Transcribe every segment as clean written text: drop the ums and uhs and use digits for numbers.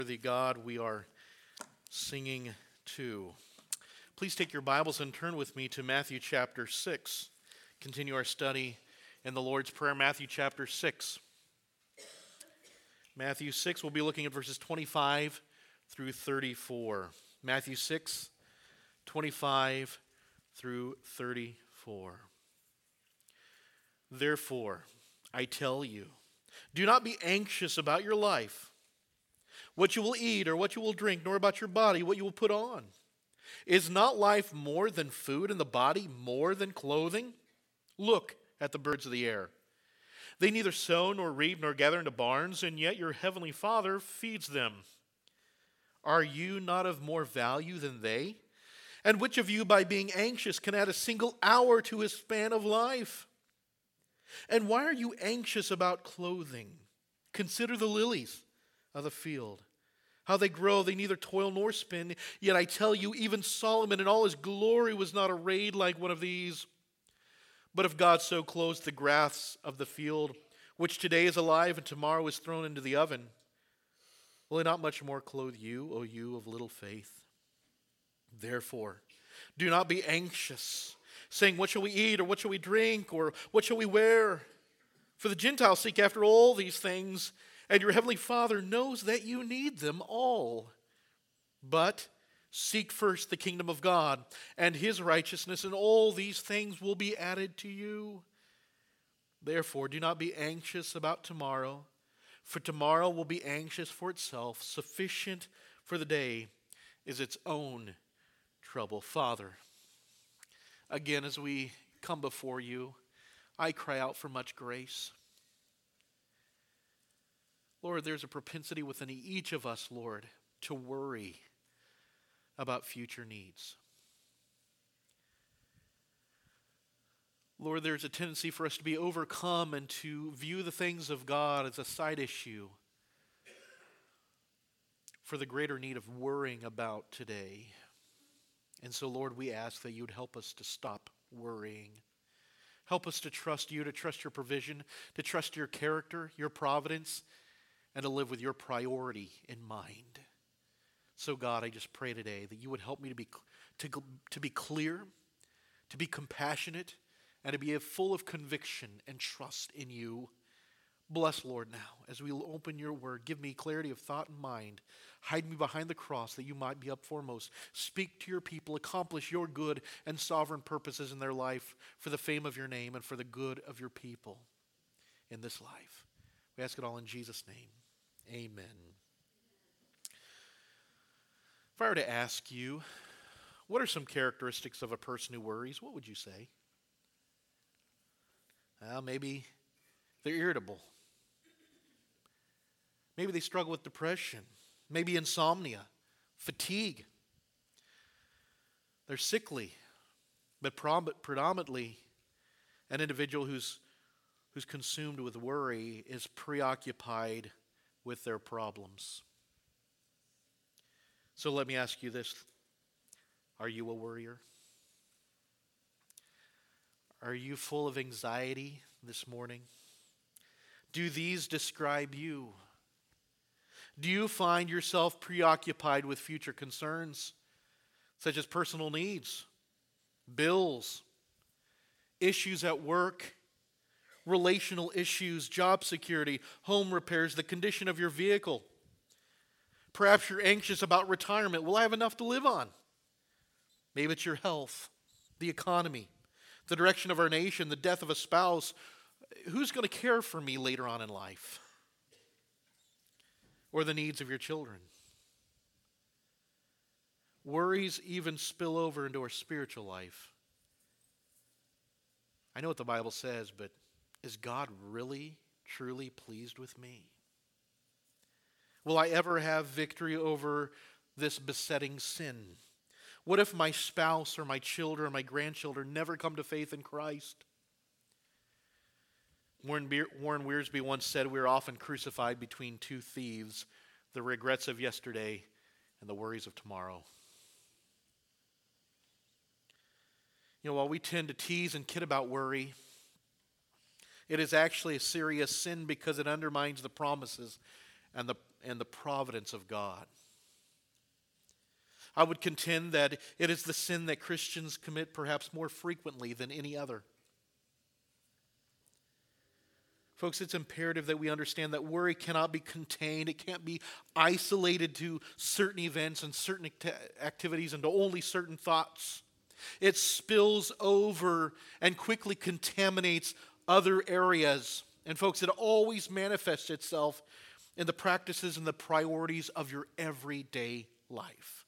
Worthy God, we are singing to. Please take your Bibles and turn with me to Matthew chapter 6. Continue our study in the Lord's Prayer, Matthew chapter 6. Matthew 6, we'll be looking at verses 25 through 34. Matthew 6, 25 through 34. Therefore, I tell you, do not be anxious about your life, what you will eat or what you will drink, nor about your body, what you will put on. Is not life more than food, and the body more than clothing? Look at the birds of the air. They neither sow nor reap nor gather into barns, and yet your heavenly Father feeds them. Are you not of more value than they? And which of you, by being anxious, can add a single hour to his span of life? And why are you anxious about clothing? Consider the lilies of the field, how they grow, they neither toil nor spin. Yet I tell you, even Solomon in all his glory was not arrayed like one of these. But if God so clothes the grass of the field, which today is alive and tomorrow is thrown into the oven, will he not much more clothe you, O you of little faith? Therefore, do not be anxious, saying, what shall we eat, or what shall we drink, or what shall we wear? For the Gentiles seek after all these things, and your heavenly Father knows that you need them all. But seek first the kingdom of God and his righteousness, and all these things will be added to you. Therefore, do not be anxious about tomorrow, for tomorrow will be anxious for itself. Sufficient for the day is its own trouble. Father, again, as we come before you, I cry out for much grace. Lord, there's a propensity within each of us, Lord, to worry about future needs. Lord, there's a tendency for us to be overcome and to view the things of God as a side issue for the greater need of worrying about today. And so, Lord, we ask that you would help us to stop worrying. Help us to trust you, to trust your provision, to trust your character, your providence, and to live with your priority in mind. So God, I just pray today that you would help me to be clear, to be compassionate, and to be full of conviction and trust in you. Bless, Lord, now, as we open your word, give me clarity of thought and mind. Hide me behind the cross that you might be up foremost. Speak to your people, accomplish your good and sovereign purposes in their life for the fame of your name and for the good of your people in this life. We ask it all in Jesus' name. Amen. If I were to ask you, what are some characteristics of a person who worries, what would you say? Well, maybe they're irritable. Maybe they struggle with depression. Maybe insomnia, fatigue. They're sickly, but predominantly an individual who's consumed with worry is preoccupied with their problems. So let me ask you this. Are you a worrier? Are you full of anxiety this morning? Do these describe you? Do you find yourself preoccupied with future concerns, such as personal needs, bills, issues at work, relational issues, job security, home repairs, the condition of your vehicle? Perhaps you're anxious about retirement. Will I have enough to live on? Maybe it's your health, the economy, the direction of our nation, the death of a spouse. Who's going to care for me later on in life? Or the needs of your children. Worries even spill over into our spiritual life. I know what the Bible says, but is God really, truly pleased with me? Will I ever have victory over this besetting sin? What if my spouse or my children or my grandchildren never come to faith in Christ? Warren Wiersbe once said we are often crucified between two thieves, the regrets of yesterday and the worries of tomorrow. While we tend to tease and kid about worry, it is actually a serious sin because it undermines the promises and and the providence of God. I would contend that it is the sin that Christians commit perhaps more frequently than any other. Folks, it's imperative that we understand that worry cannot be contained. It can't be isolated to certain events and certain activities and to only certain thoughts. It spills over and quickly contaminates other areas. And folks, it always manifests itself in the practices and the priorities of your everyday life.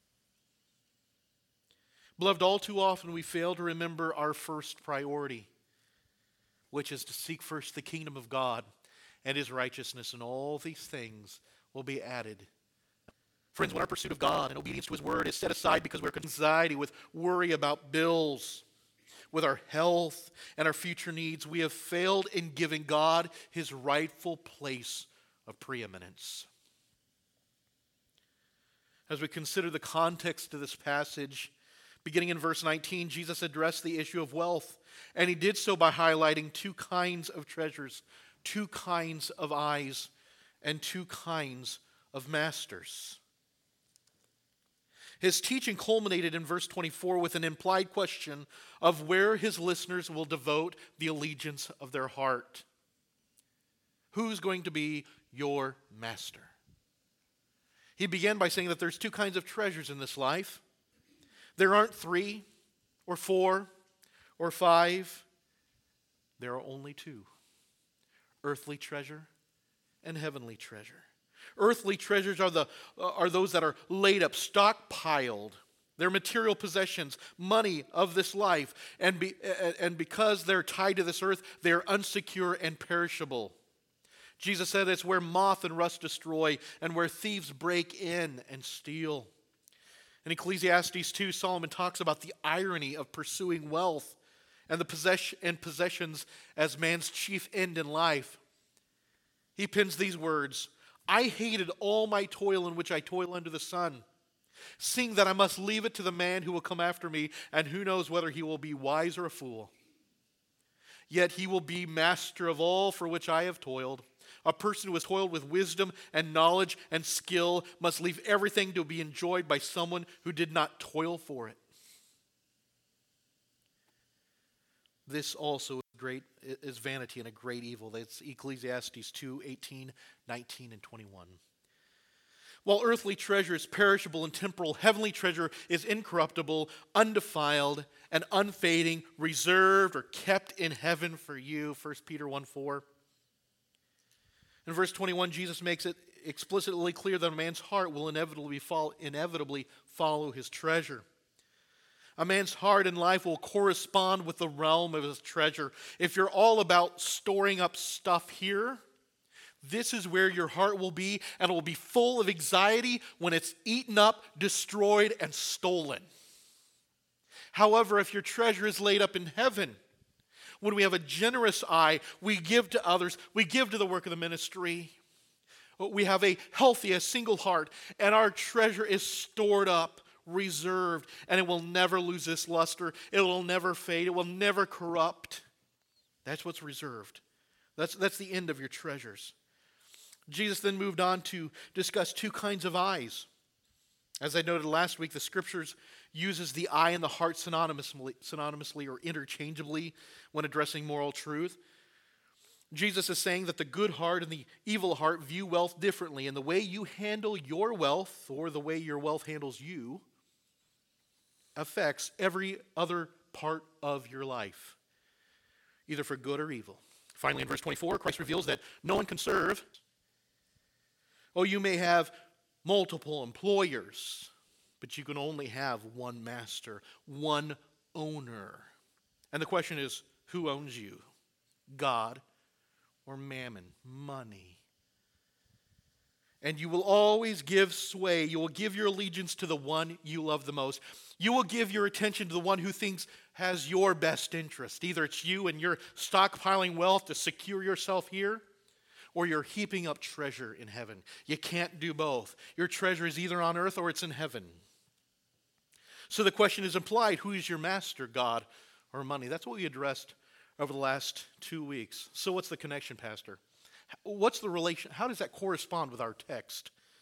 Beloved, all too often we fail to remember our first priority, which is to seek first the kingdom of God and His righteousness, and all these things will be added. Friends, when our pursuit of God and obedience to His word is set aside because we're anxiety with worry about bills, with our health and our future needs, we have failed in giving God His rightful place of preeminence. As we consider the context of this passage, beginning in verse 19, Jesus addressed the issue of wealth, and He did so by highlighting two kinds of treasures, two kinds of eyes, and two kinds of masters. His teaching culminated in verse 24 with an implied question of where His listeners will devote the allegiance of their heart. Who's going to be your master? He began by saying that there's two kinds of treasures in this life. There aren't 3 or 4 or 5. There are only 2. Earthly treasure and heavenly treasure. Earthly treasures are those that are laid up, stockpiled. They're material possessions, money of this life. And because they're tied to this earth, they're unsecure and perishable. Jesus said it's where moth and rust destroy and where thieves break in and steal. In Ecclesiastes 2, Solomon talks about the irony of pursuing wealth and the possessions as man's chief end in life. He pens these words, "I hated all my toil in which I toil under the sun, seeing that I must leave it to the man who will come after me, and who knows whether he will be wise or a fool. Yet he will be master of all for which I have toiled. A person who has toiled with wisdom and knowledge and skill must leave everything to be enjoyed by someone who did not toil for it." This also is vanity and a great evil. That's Ecclesiastes 2, 18, 19, and 21. While earthly treasure is perishable and temporal, heavenly treasure is incorruptible, undefiled, and unfading, reserved or kept in heaven for you. 1 Peter 1, 4. In verse 21, Jesus makes it explicitly clear that a man's heart will inevitably follow his treasure. A man's heart in life will correspond with the realm of his treasure. If you're all about storing up stuff here, this is where your heart will be, and it will be full of anxiety when it's eaten up, destroyed, and stolen. However, if your treasure is laid up in heaven, when we have a generous eye, we give to others, we give to the work of the ministry. We have a healthy, a single heart, and our treasure is stored up, reserved, and it will never lose its luster. It will never fade. It will never corrupt. That's what's reserved. That's the end of your treasures. Jesus then moved on to discuss two kinds of eyes. As I noted last week, the Scriptures uses the eye and the heart synonymously or interchangeably when addressing moral truth. Jesus is saying that the good heart and the evil heart view wealth differently, and the way you handle your wealth, or the way your wealth handles you, affects every other part of your life, either for good or evil. Finally, in verse 24, Christ reveals that no one can serve. Oh, you may have multiple employers, but you can only have one master, one owner. And the question is, who owns you? God or mammon, money? And you will always give sway. You will give your allegiance to the one you love the most. You will give your attention to the one who thinks has your best interest. Either it's you and you're stockpiling wealth to secure yourself here, or you're heaping up treasure in heaven. You can't do both. Your treasure is either on earth or it's in heaven. So the question is implied, who is your master, God or money? That's what we addressed over the last 2 weeks. So what's the connection, Pastor? What's the relation? How does that correspond with our text?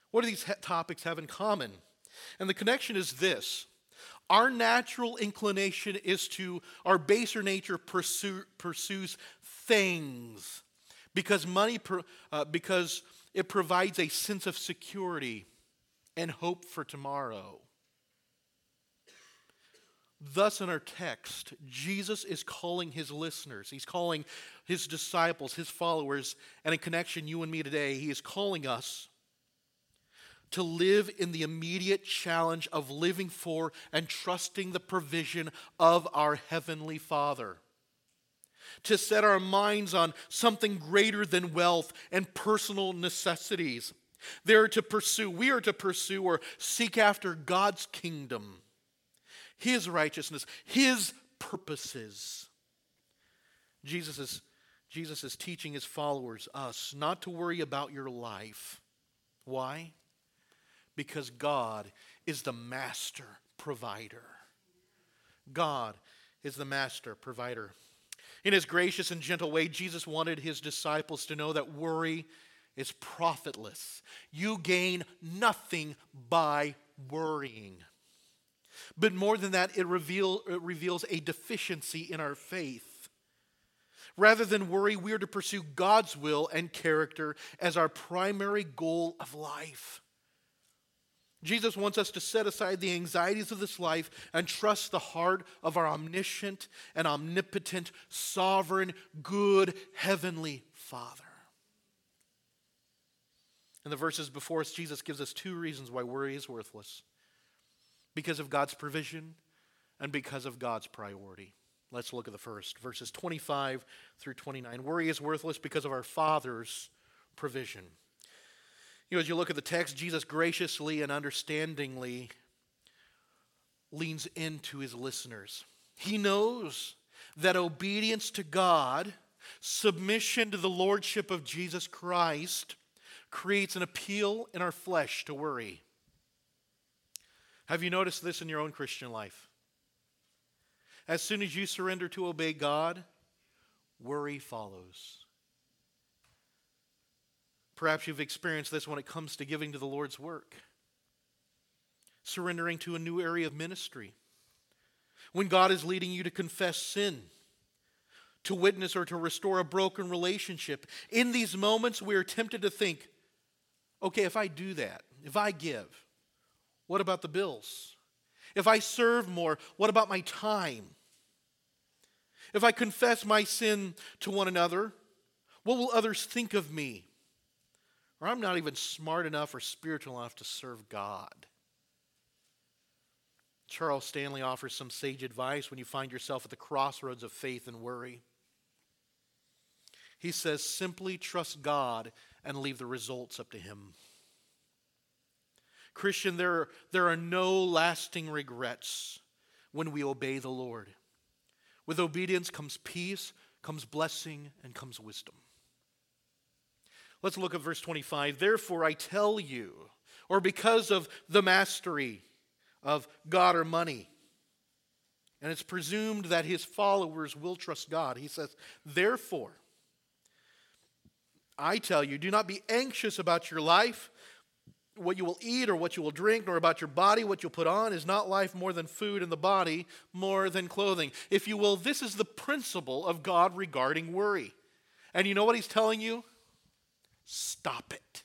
What do these topics have in common? And the connection is this. Our natural inclination is to, our baser nature pursues things because because it provides a sense of security and hope for tomorrow. Thus, in our text, Jesus is calling his listeners, he's calling his disciples, his followers, and in connection, you and me today, he is calling us to live in the immediate challenge of living for and trusting the provision of our Heavenly Father. To set our minds on something greater than wealth and personal necessities. We are to pursue or seek after God's kingdom, his righteousness, his purposes. Jesus is teaching his followers, us, not to worry about your life. Why? Because God is the master provider. God is the master provider. In his gracious and gentle way, Jesus wanted his disciples to know that worry is profitless. You gain nothing by worrying. But more than that, it reveals a deficiency in our faith. Rather than worry, we are to pursue God's will and character as our primary goal of life. Jesus wants us to set aside the anxieties of this life and trust the heart of our omniscient and omnipotent, sovereign, good, heavenly Father. In the verses before us, Jesus gives us two reasons why worry is worthless. Because of God's provision and because of God's priority. Let's look at the first, verses 25 through 29. Worry is worthless because of our Father's provision. As you look at the text, Jesus graciously and understandingly leans into his listeners. He knows that obedience to God, submission to the lordship of Jesus Christ, creates an appeal in our flesh to worry. Have you noticed this in your own Christian life? As soon as you surrender to obey God, worry follows. Perhaps you've experienced this when it comes to giving to the Lord's work. Surrendering to a new area of ministry. When God is leading you to confess sin, to witness or to restore a broken relationship. In these moments, we are tempted to think, okay, if I do that, if I give, what about the bills? If I serve more, what about my time? If I confess my sin to one another, what will others think of me? Or I'm not even smart enough or spiritual enough to serve God. Charles Stanley offers some sage advice when you find yourself at the crossroads of faith and worry. He says, simply trust God and leave the results up to him. Christian, there are no lasting regrets when we obey the Lord. With obedience comes peace, comes blessing, and comes wisdom. Let's look at verse 25. Therefore I tell you, or because of the mastery of God or money, and it's presumed that his followers will trust God. He says, therefore, I tell you, do not be anxious about your life, what you will eat or what you will drink, nor about your body, what you'll put on. Is not life more than food, and the body more than clothing? If you will, this is the principle of God regarding worry. And you know what he's telling you? Stop it.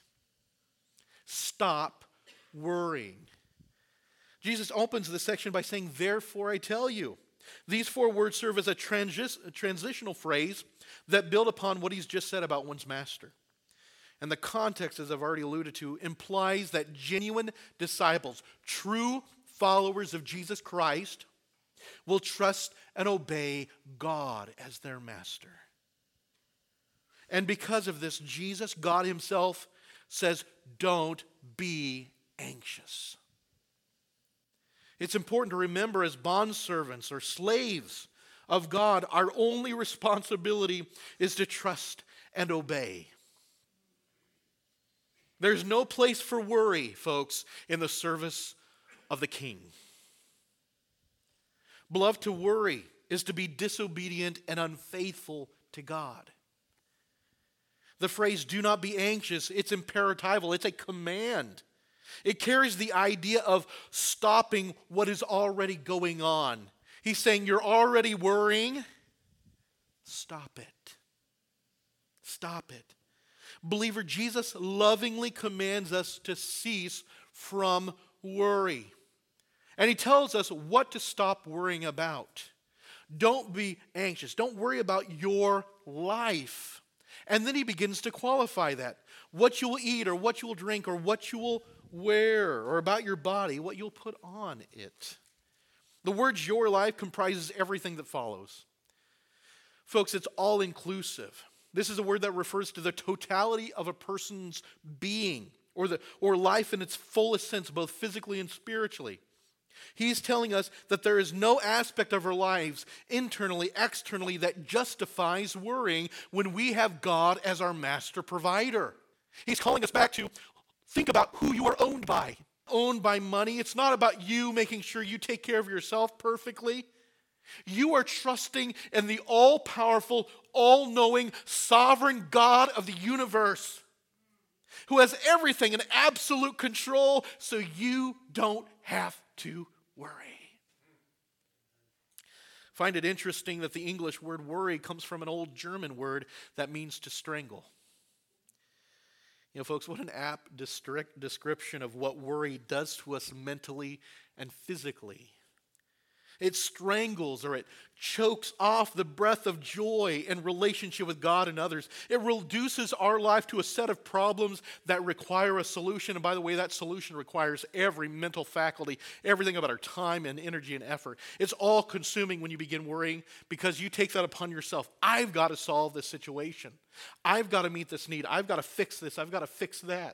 Stop worrying. Jesus opens this section by saying, therefore I tell you. These four words serve as a transitional phrase that build upon what he's just said about one's master. And the context, as I've already alluded to, implies that genuine disciples, true followers of Jesus Christ, will trust and obey God as their master. And because of this, Jesus, God himself, says, don't be anxious. It's important to remember as bondservants or slaves of God, our only responsibility is to trust and obey. There's no place for worry, folks, in the service of the King. Beloved, to worry is to be disobedient and unfaithful to God. The phrase, do not be anxious, it's imperatival, it's a command. It carries the idea of stopping what is already going on. He's saying, you're already worrying. Stop it. Stop it. Believer, Jesus lovingly commands us to cease from worry. And he tells us what to stop worrying about. Don't be anxious. Don't worry about your life. And then he begins to qualify that. What you will eat or what you will drink or what you will wear, or about your body, what you'll put on it. The word your life comprises everything that follows. Folks, it's all inclusive. This is a word that refers to the totality of a person's being, or life in its fullest sense, both physically and spiritually. He's telling us that there is no aspect of our lives, internally, externally, that justifies worrying when we have God as our master provider. He's calling us back to think about who you are owned by. Owned by money. It's not about you making sure you take care of yourself perfectly. You are trusting in the all-powerful, all-knowing, sovereign God of the universe, who has everything in absolute control, so you don't have to worry. Find it interesting that the English word worry comes from an old German word that means to strangle. You know, folks, what an apt description of what worry does to us mentally and physically. It strangles or it chokes off the breath of joy and relationship with God and others. It reduces our life to a set of problems that require a solution. And by the way, that solution requires every mental faculty, everything about our time and energy and effort. It's all consuming when you begin worrying because you take that upon yourself. I've got to solve this situation. I've got to meet this need. I've got to fix this. I've got to fix that.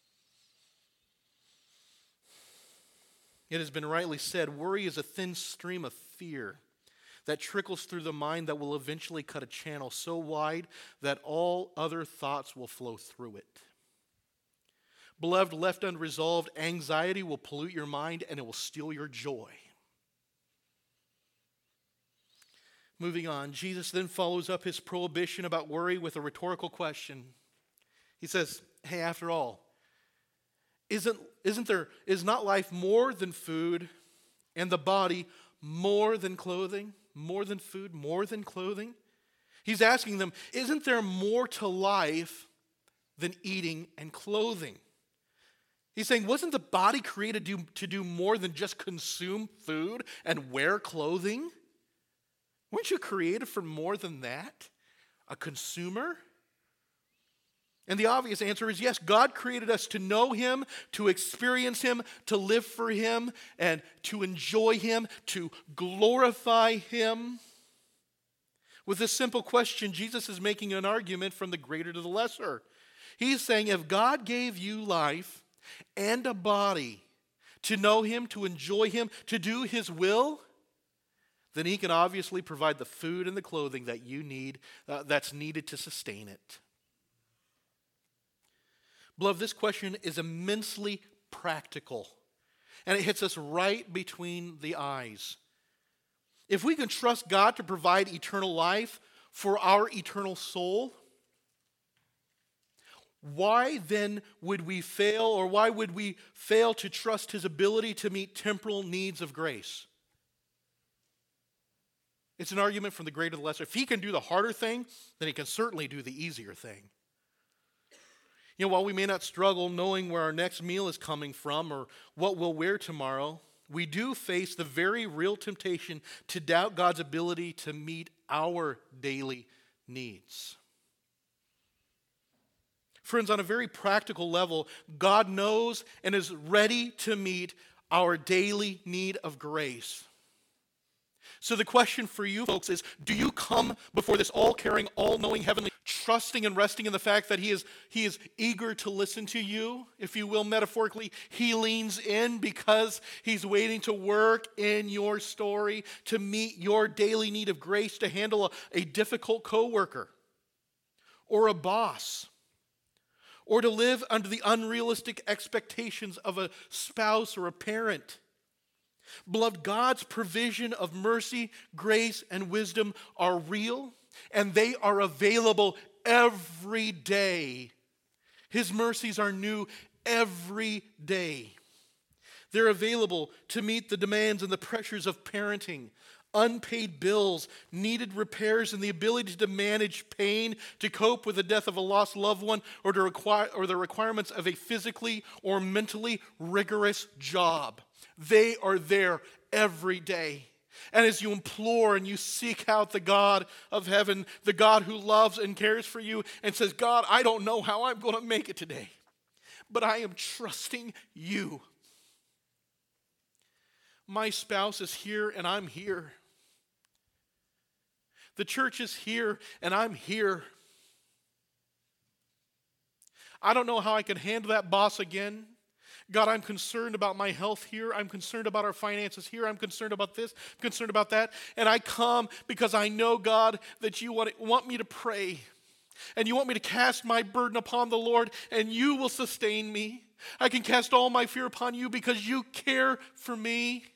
It has been rightly said, worry is a thin stream of fear that trickles through the mind that will eventually cut a channel so wide that all other thoughts will flow through it. Beloved, left unresolved, anxiety will pollute your mind and it will steal your joy. Moving on, Jesus then follows up his prohibition about worry with a rhetorical question. He says, hey, after all, is not life more than food and the body more than clothing? More than food, more than clothing? He's asking them, isn't there more to life than eating and clothing? He's saying, wasn't the body created to do more than just consume food and wear clothing? Weren't you created for more than that? A consumer? And the obvious answer is yes, God created us to know him, to experience him, to live for him, and to enjoy him, to glorify him. With this simple question, Jesus is making an argument from the greater to the lesser. He's saying if God gave you life and a body to know him, to enjoy him, to do his will, then he can obviously provide the food and the clothing that you need, that's needed to sustain it. Beloved, this question is immensely practical, and it hits us right between the eyes. If we can trust God to provide eternal life for our eternal soul, why then would we fail, or why would we fail to trust his ability to meet temporal needs of grace? It's an argument from the greater to the lesser. If he can do the harder thing, then he can certainly do the easier thing. You know, while we may not struggle knowing where our next meal is coming from or what we'll wear tomorrow, we do face the very real temptation to doubt God's ability to meet our daily needs. Friends, on a very practical level, God knows and is ready to meet our daily need of grace. So the question for you folks is, do you come before this all-caring, all-knowing heavenly, trusting and resting in the fact that he is eager to listen to you, if you will, metaphorically? He leans in because he's waiting to work in your story, to meet your daily need of grace, to handle a difficult coworker or a boss, or to live under the unrealistic expectations of a spouse or a parent. Beloved, God's provision of mercy, grace, and wisdom are real, and they are available every day. His mercies are new every day. They're available to meet the demands and the pressures of parenting, unpaid bills, needed repairs, and the ability to manage pain, to cope with the death of a lost loved one, or the requirements of a physically or mentally rigorous job. They are there every day. And as you implore and you seek out the God of heaven, the God who loves and cares for you and says, God, I don't know how I'm going to make it today, but I am trusting you. My spouse is here and I'm here. The church is here and I'm here. I don't know how I can handle that boss again. God, I'm concerned about my health here. I'm concerned about our finances here. I'm concerned about this. I'm concerned about that. And I come because I know, God, that you want me to pray. And you want me to cast my burden upon the Lord, and you will sustain me. I can cast all my fear upon you because you care for me.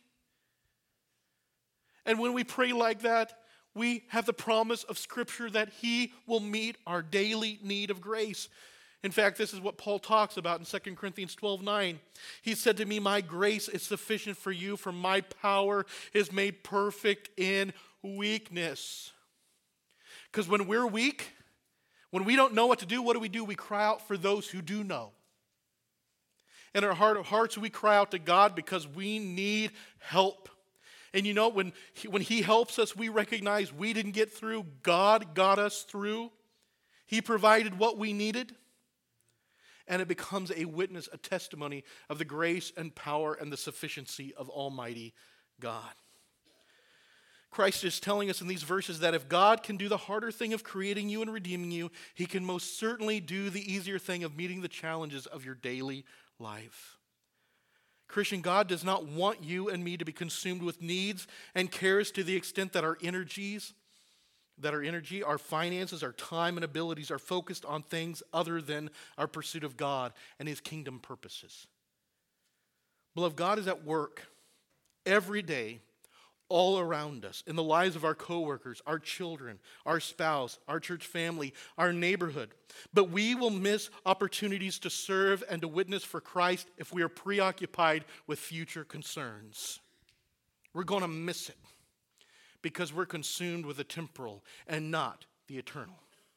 And when we pray like that, we have the promise of Scripture that He will meet our daily need of grace. In fact, this is what Paul talks about in 2 Corinthians 12:9. He said to me, my grace is sufficient for you, for my power is made perfect in weakness. Because when we're weak, when we don't know what to do, what do? We cry out for those who do know. In our heart of hearts, we cry out to God because we need help. And you know, when He helps us, we recognize we didn't get through. God got us through. He provided what we needed. And it becomes a witness, a testimony of the grace and power and the sufficiency of Almighty God. Christ is telling us in these verses that if God can do the harder thing of creating you and redeeming you, He can most certainly do the easier thing of meeting the challenges of your daily life. Christian, God does not want you and me to be consumed with needs and cares to the extent that our energy, our finances, our time and abilities are focused on things other than our pursuit of God and His kingdom purposes. Beloved, God is at work every day, all around us, in the lives of our coworkers, our children, our spouse, our church family, our neighborhood. But we will miss opportunities to serve and to witness for Christ if we are preoccupied with future concerns. We're going to miss it because we're consumed with the temporal and not the eternal.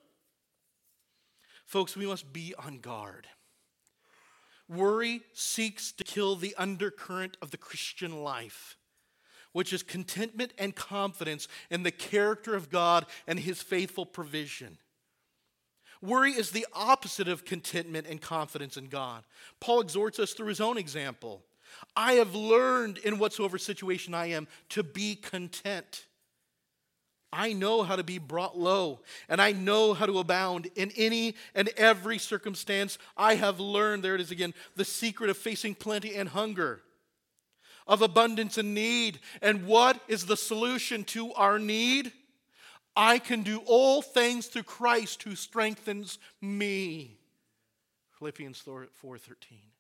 Folks, we must be on guard. Worry seeks to kill the undercurrent of the Christian life, which is contentment and confidence in the character of God and His faithful provision. Worry is the opposite of contentment and confidence in God. Paul exhorts us through his own example. I have learned in whatsoever situation I am to be content. I know how to be brought low, and I know how to abound in any and every circumstance. I have learned, there it is again, the secret of facing plenty and hunger, of abundance and need. And what is the solution to our need? I can do all things through Christ who strengthens me. Philippians 4:13.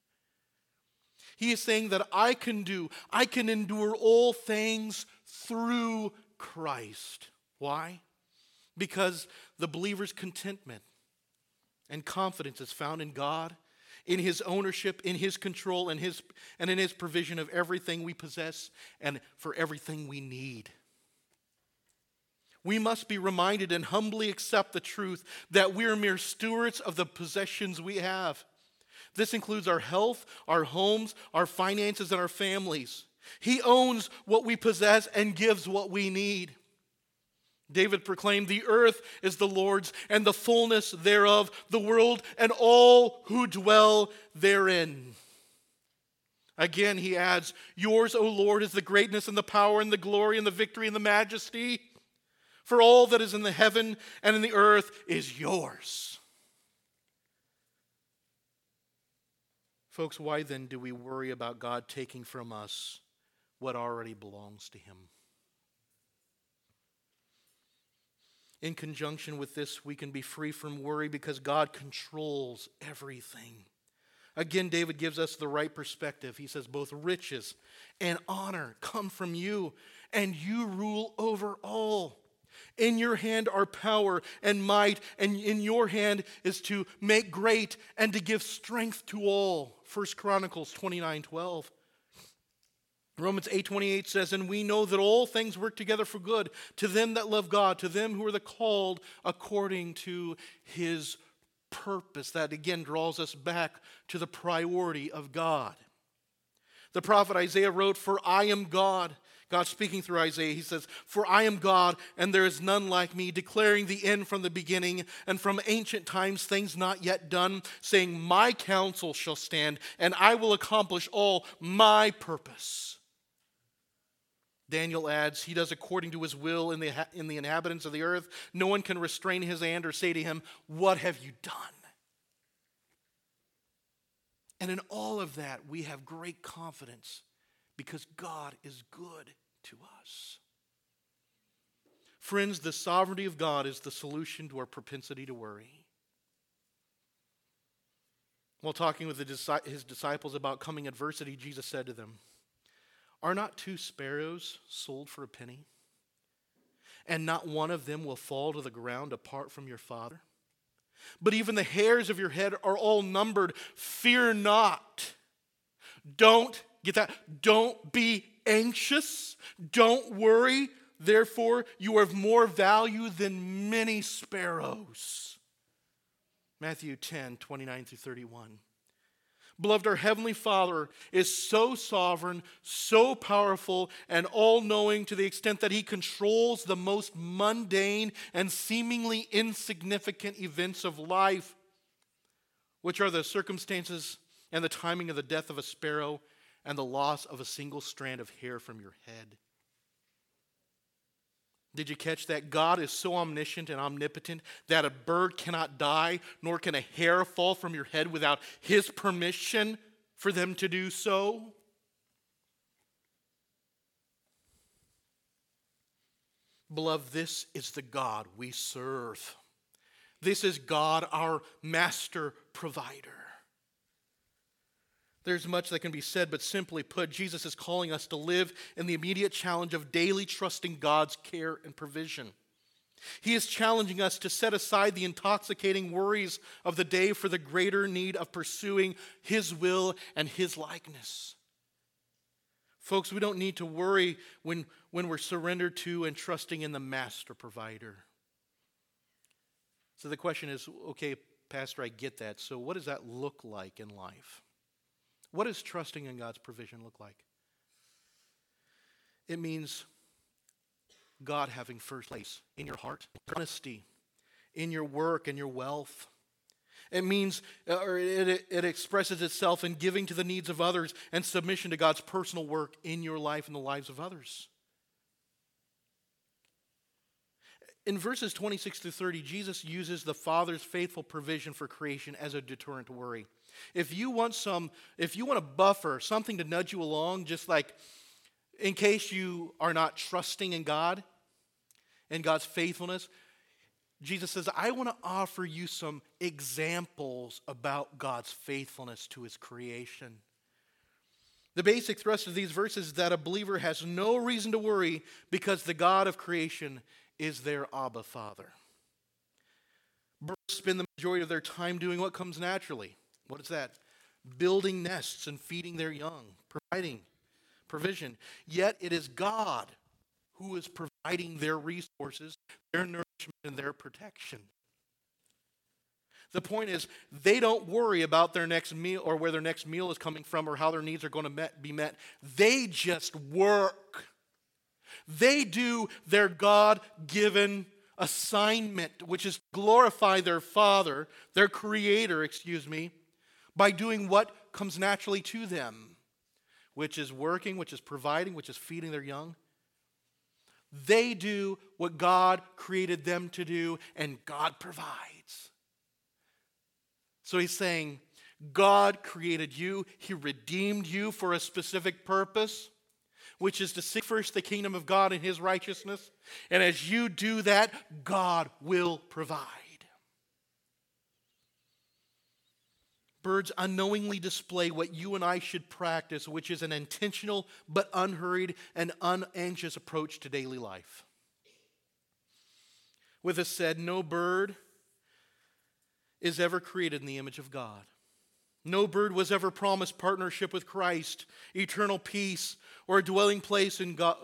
He is saying that I can endure all things through Christ. Why? Because the believer's contentment and confidence is found in God, in His ownership, in His control, and in His provision of everything we possess and for everything we need. We must be reminded and humbly accept the truth that we are mere stewards of the possessions we have. This includes our health, our homes, our finances, and our families. He owns what we possess and gives what we need. David proclaimed, the earth is the Lord's and the fullness thereof, the world and all who dwell therein. Again, he adds, yours, O Lord, is the greatness and the power and the glory and the victory and the majesty. For all that is in the heaven and in the earth is yours. Folks, why then do we worry about God taking from us what already belongs to Him? In conjunction with this, we can be free from worry because God controls everything. Again, David gives us the right perspective. He says, both riches and honor come from you, and you rule over all. In your hand are power and might, and in your hand is to make great and to give strength to all. 1 Chronicles 29:12. Romans 8:28 says, and we know that all things work together for good to them that love God, to them who are the called according to his purpose. That again draws us back to the priority of God. The prophet Isaiah wrote, for I am God. God speaking through Isaiah, he says, for I am God, and there is none like me, declaring the end from the beginning, and from ancient times things not yet done, saying, my counsel shall stand, and I will accomplish all my purpose. Daniel adds, he does according to his will in the inhabitants of the earth. No one can restrain his hand or say to him, what have you done? And in all of that, we have great confidence because God is good to us. Friends, the sovereignty of God is the solution to our propensity to worry. While talking with his disciples about coming adversity, Jesus said to them, are not 2 sparrows sold for a penny? And not one of them will fall to the ground apart from your Father? But even the hairs of your head are all numbered. Fear not. Don't, get that? Don't be anxious. Don't worry. Therefore, you are of more value than many sparrows. Matthew 10:29-31. Beloved, our Heavenly Father is so sovereign, so powerful, and all-knowing to the extent that he controls the most mundane and seemingly insignificant events of life, which are the circumstances and the timing of the death of a sparrow and the loss of a single strand of hair from your head. Did you catch that? God is so omniscient and omnipotent that a bird cannot die, nor can a hair fall from your head without his permission for them to do so. Beloved, this is the God we serve. This is God, our master provider. There's much that can be said, but simply put, Jesus is calling us to live in the immediate challenge of daily trusting God's care and provision. He is challenging us to set aside the intoxicating worries of the day for the greater need of pursuing his will and his likeness. Folks, we don't need to worry when we're surrendered to and trusting in the master provider. So the question is, okay, Pastor, I get that. So what does that look like in life? What does trusting in God's provision look like? It means God having first place in your heart, honesty, in your work and your wealth. It means, or it expresses itself in giving to the needs of others and submission to God's personal work in your life and the lives of others. In verses 26-30, Jesus uses the Father's faithful provision for creation as a deterrent to worry. If you want a buffer, something to nudge you along, just like in case you are not trusting in God and God's faithfulness, Jesus says, I want to offer you some examples about God's faithfulness to his creation. The basic thrust of these verses is that a believer has no reason to worry because the God of creation is their Abba Father. Birds spend the majority of their time doing what comes naturally. What is that? Building nests and feeding their young, providing provision. Yet it is God who is providing their resources, their nourishment, and their protection. The point is, they don't worry about their next meal or where their next meal is coming from or how their needs are going to be met. They just work. They do their God-given assignment, which is glorify their Father, their Creator, by doing what comes naturally to them, which is working, which is providing, which is feeding their young. They do what God created them to do, and God provides. So he's saying, God created you. He redeemed you for a specific purpose, which is to seek first the kingdom of God and his righteousness. And as you do that, God will provide. Birds unknowingly display what you and I should practice, which is an intentional but unhurried and unanxious approach to daily life. with us said, no bird is ever created in the image of God. No bird was ever promised partnership with Christ, eternal peace, or a dwelling place in God,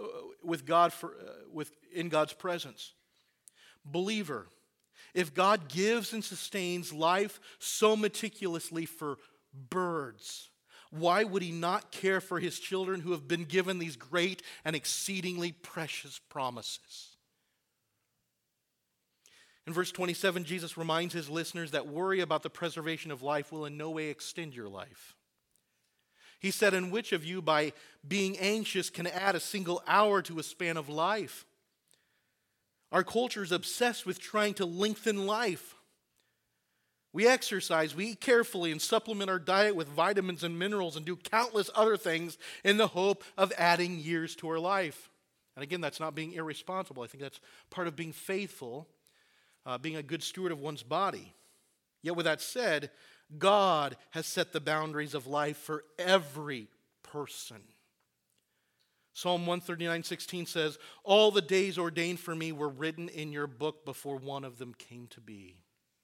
in God's presence. Believer, if God gives and sustains life so meticulously for birds, why would he not care for his children who have been given these great and exceedingly precious promises? In verse 27, Jesus reminds his listeners that worry about the preservation of life will in no way extend your life. He said, and which of you by being anxious can add a single hour to a span of life? Our culture is obsessed with trying to lengthen life. We exercise, we eat carefully and supplement our diet with vitamins and minerals and do countless other things in the hope of adding years to our life. And again, that's not being irresponsible. I think that's part of being faithful, being a good steward of one's body. Yet with that said, God has set the boundaries of life for every person. Psalm 139:16 says, all the days ordained for me were written in your book before one of them came to be.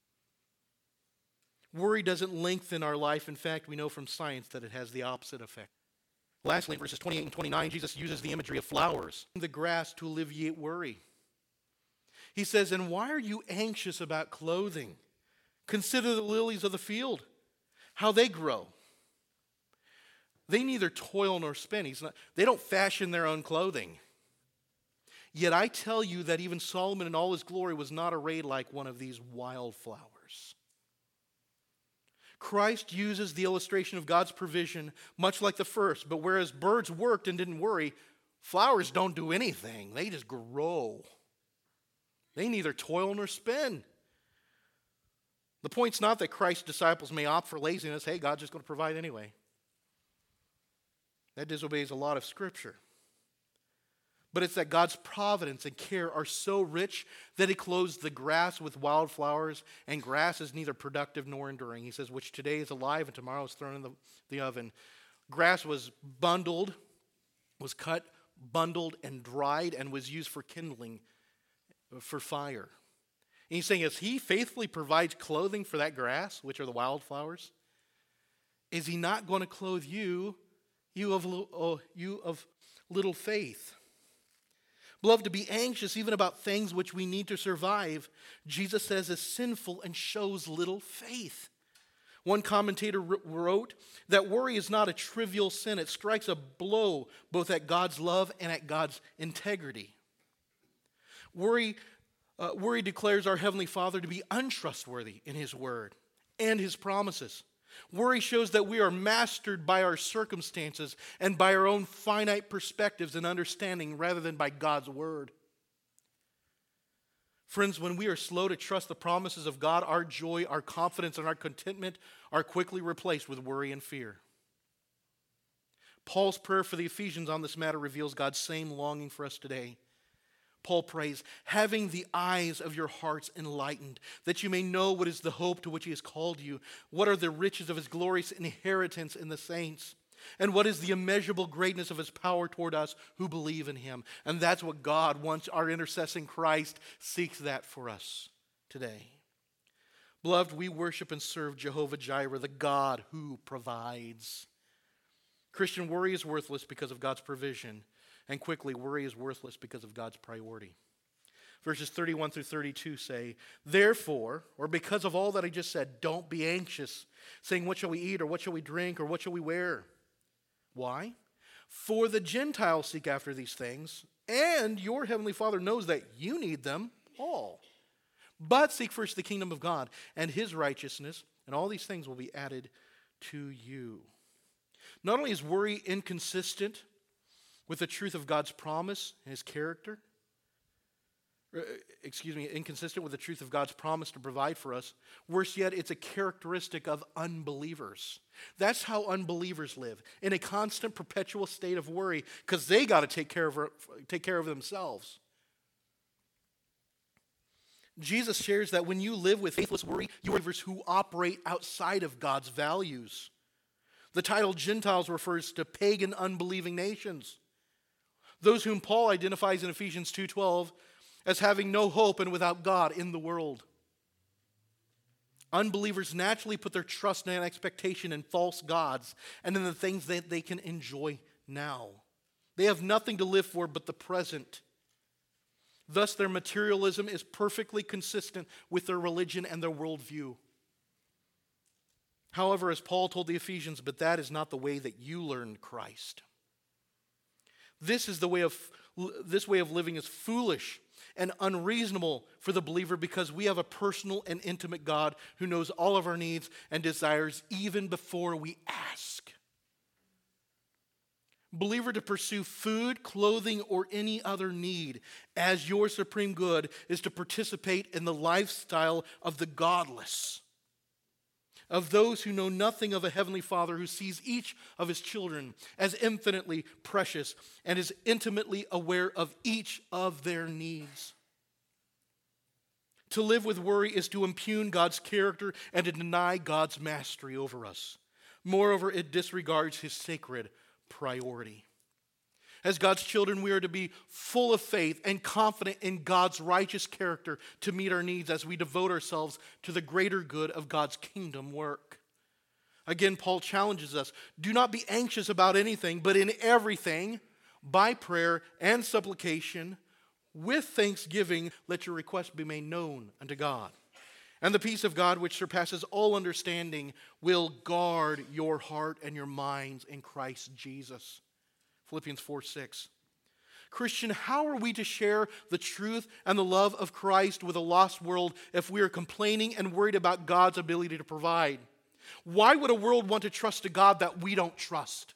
Worry doesn't lengthen our life. In fact, we know from science that it has the opposite effect. Lastly, in verses 28 and 29, Jesus uses the imagery of flowers, the grass, to alleviate worry. He says, and why are you anxious about clothing? Consider the lilies of the field, how they grow. They neither toil nor spin. They don't fashion their own clothing. Yet I tell you that even Solomon in all his glory was not arrayed like one of these wildflowers. Christ uses the illustration of God's provision much like the first, but whereas birds worked and didn't worry, flowers don't do anything. They just grow. They neither toil nor spin. The point's not that Christ's disciples may opt for laziness. Hey, God's just going to provide anyway. That disobeys a lot of Scripture. But it's that God's providence and care are so rich that he clothes the grass with wildflowers, and grass is neither productive nor enduring. He says, which today is alive and tomorrow is thrown in the oven. Grass was bundled, was cut, bundled, and dried, and was used for kindling, for fire. And he's saying, as he faithfully provides clothing for that grass, which are the wildflowers, is he not going to clothe you of little faith? Beloved, to be anxious even about things which we need to survive, Jesus says is sinful and shows little faith. One commentator wrote that worry is not a trivial sin. It strikes a blow both at God's love and at God's integrity. Worry declares our Heavenly Father to be untrustworthy in his word and his promises. Worry shows that we are mastered by our circumstances and by our own finite perspectives and understanding rather than by God's word. Friends, when we are slow to trust the promises of God, our joy, our confidence, and our contentment are quickly replaced with worry and fear. Paul's prayer for the Ephesians on this matter reveals God's same longing for us today. Paul prays, having the eyes of your hearts enlightened, that you may know what is the hope to which he has called you, what are the riches of his glorious inheritance in the saints, and what is the immeasurable greatness of his power toward us who believe in him. And that's what God wants. Our intercessing Christ seeks that for us today. Beloved, we worship and serve Jehovah Jireh, the God who provides. Christian, worry is worthless because of God's provision. And quickly, worry is worthless because of God's priority. Verses 31 through 32 say, therefore, or because of all that I just said, don't be anxious, saying, what shall we eat, or what shall we drink, or what shall we wear? Why? For the Gentiles seek after these things, and your heavenly Father knows that you need them all. But seek first the kingdom of God and his righteousness, and all these things will be added to you. Not only is worry inconsistent with the truth of God's promise and his character, inconsistent with the truth of God's promise to provide for us. Worse yet, it's a characteristic of unbelievers. That's how unbelievers live, in a constant, perpetual state of worry, because they got to take care of themselves. Jesus shares that when you live with faithless worry, you are believers who operate outside of God's values. The title Gentiles refers to pagan, unbelieving nations. Those whom Paul identifies in Ephesians 2:12 as having no hope and without God in the world. Unbelievers naturally put their trust and expectation in false gods and in the things that they can enjoy now. They have nothing to live for but the present. Thus, their materialism is perfectly consistent with their religion and their worldview. However, as Paul told the Ephesians, but that is not the way that you learned Christ. This way of living is foolish and unreasonable for the believer because we have a personal and intimate God who knows all of our needs and desires even before we ask. Believer, to pursue food, clothing, or any other need as your supreme good is to participate in the lifestyle of the godless, of those who know nothing of a heavenly Father who sees each of his children as infinitely precious and is intimately aware of each of their needs. To live with worry is to impugn God's character and to deny God's mastery over us. Moreover, it disregards his sacred priority. As God's children, we are to be full of faith and confident in God's righteous character to meet our needs as we devote ourselves to the greater good of God's kingdom work. Again, Paul challenges us, do not be anxious about anything, but in everything, by prayer and supplication, with thanksgiving, let your requests be made known unto God. And the peace of God, which surpasses all understanding, will guard your heart and your minds in Christ Jesus. Philippians 4:6. Christian, how are we to share the truth and the love of Christ with a lost world if we are complaining and worried about God's ability to provide? Why would a world want to trust a God that we don't trust?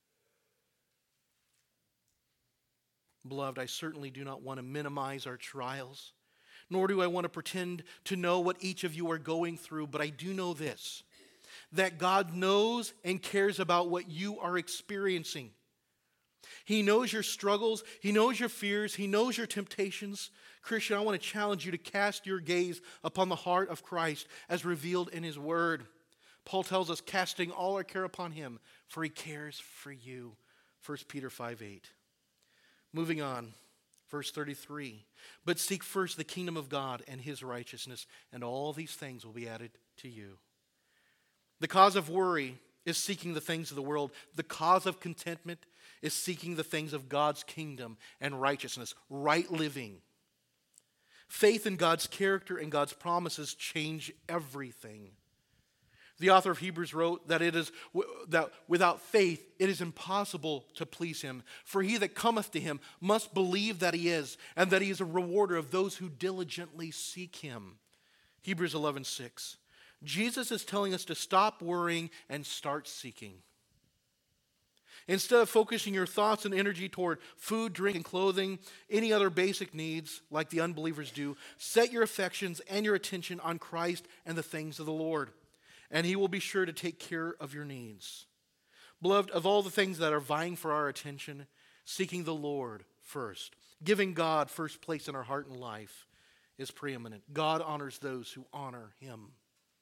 Beloved, I certainly do not want to minimize our trials, nor do I want to pretend to know what each of you are going through, but I do know this, that God knows and cares about what you are experiencing. He knows your struggles, He knows your fears, He knows your temptations. Christian, I want to challenge you to cast your gaze upon the heart of Christ as revealed in His Word. Paul tells us, casting all our care upon Him, for He cares for you. 1 Peter 5:8. Moving on, verse 33. But seek first the kingdom of God and His righteousness, and all these things will be added to you. The cause of worry is seeking the things of the world. The cause of contentment is seeking the things of God's kingdom and righteousness, right living. Faith in God's character and God's promises change everything. The author of Hebrews wrote that without faith it is impossible to please Him. For he that cometh to Him must believe that He is, and that He is a rewarder of those who diligently seek Him. Hebrews 11:6. Jesus is telling us to stop worrying and start seeking. Instead of focusing your thoughts and energy toward food, drink, and clothing, any other basic needs like the unbelievers do, set your affections and your attention on Christ and the things of the Lord, and He will be sure to take care of your needs. Beloved, of all the things that are vying for our attention, seeking the Lord first, giving God first place in our heart and life is preeminent. God honors those who honor Him.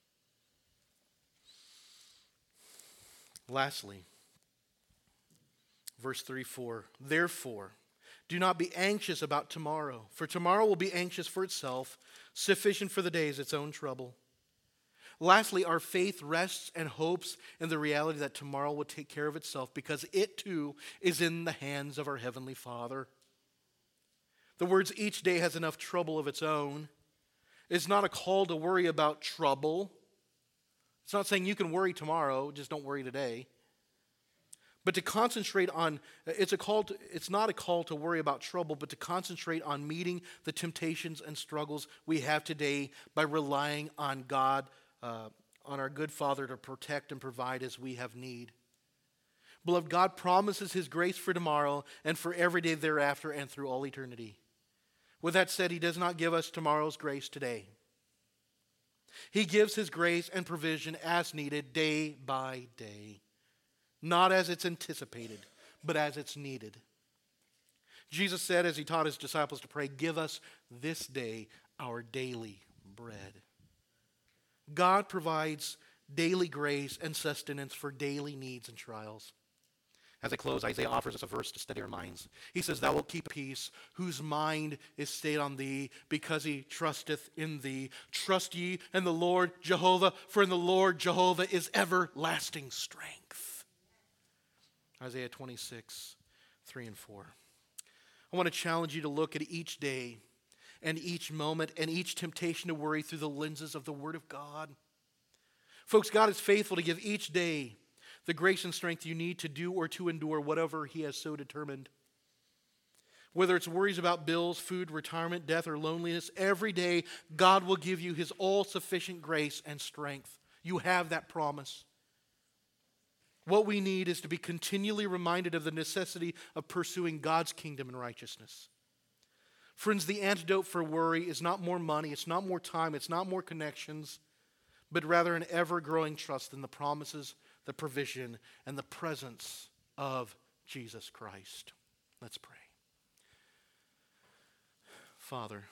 Lastly, verse 34, therefore, do not be anxious about tomorrow, for tomorrow will be anxious for itself. Sufficient for the day is its own trouble. Lastly, our faith rests and hopes in the reality that tomorrow will take care of itself because it too is in the hands of our Heavenly Father. The words each day has enough trouble of its own is not a call to worry about trouble. It's not saying you can worry tomorrow, just don't worry today. But to concentrate on, it's not a call to worry about trouble, but to concentrate on meeting the temptations and struggles we have today by relying on God, on our good Father to protect and provide as we have need. Beloved, God promises His grace for tomorrow and for every day thereafter and through all eternity. With that said, He does not give us tomorrow's grace today. He gives His grace and provision as needed day by day. Not as it's anticipated, but as it's needed. Jesus said as He taught His disciples to pray, give us this day our daily bread. God provides daily grace and sustenance for daily needs and trials. As I close, Isaiah offers us a verse to steady our minds. He says, "Thou wilt keep peace, whose mind is stayed on thee, because he trusteth in thee. Trust ye in the Lord Jehovah, for in the Lord Jehovah is everlasting strength." Isaiah 26, 3 and 4. I want to challenge you to look at each day and each moment and each temptation to worry through the lenses of the Word of God. Folks, God is faithful to give each day the grace and strength you need to do or to endure whatever He has so determined. Whether it's worries about bills, food, retirement, death, or loneliness, every day God will give you His all-sufficient grace and strength. You have that promise. What we need is to be continually reminded of the necessity of pursuing God's kingdom and righteousness. Friends, the antidote for worry is not more money, it's not more time, it's not more connections, but rather an ever-growing trust in the promises, the provision, and the presence of Jesus Christ. Let's pray. Father,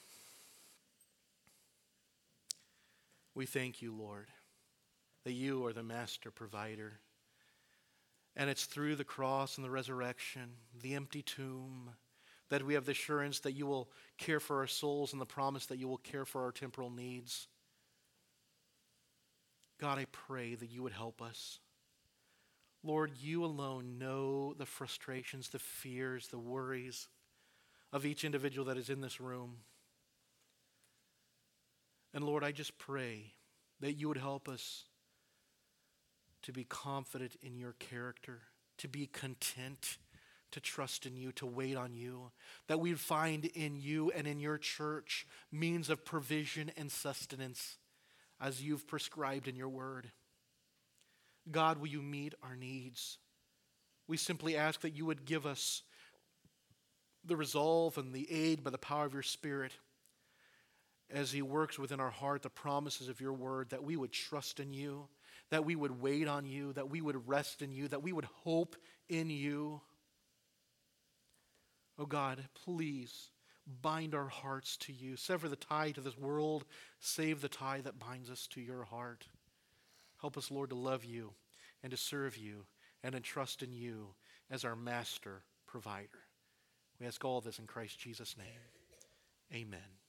we thank you, Lord, that you are the master provider. And it's through the cross and the resurrection, the empty tomb, that we have the assurance that you will care for our souls and the promise that you will care for our temporal needs. God, I pray that you would help us. Lord, you alone know the frustrations, the fears, the worries of each individual that is in this room. And Lord, I just pray that you would help us to be confident in your character, to be content, to trust in you, to wait on you, that we'd find in you and in your church means of provision and sustenance as you've prescribed in your word. God, will you meet our needs? We simply ask that you would give us the resolve and the aid by the power of your Spirit as he works within our heart the promises of your word, that we would trust in you, that we would wait on you, that we would rest in you, that we would hope in you. Oh God, please bind our hearts to you. Sever the tie to this world. Save the tie that binds us to your heart. Help us, Lord, to love you and to serve you and to trust in you as our master provider. We ask all this in Christ Jesus' name. Amen.